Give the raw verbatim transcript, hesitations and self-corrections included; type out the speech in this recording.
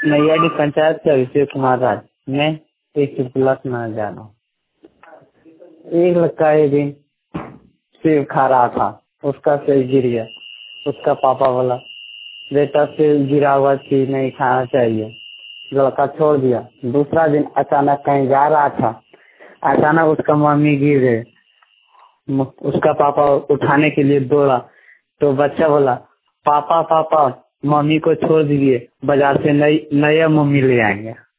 नैयाडी पंचायत से अभिषेक कुमार राज। मैं एक ब्लॉक में जा रहा हूँ। एक लड़का एक दिन सेब खा रहा था, उसका सेब गिर गया। उसका पापा बोला, बेटा सेब गिरा हुआ चीज नहीं खाना चाहिए। लड़का छोड़ दिया। दूसरा दिन अचानक कहीं जा रहा था, अचानक उसका मम्मी गिर गए। उसका पापा उठाने के लिए दौड़ा तो बच्चा बोला, पापा पापा मम्मी को छोड़ दीजिए, बाजार से नई नया मम्मी ले आएंगे।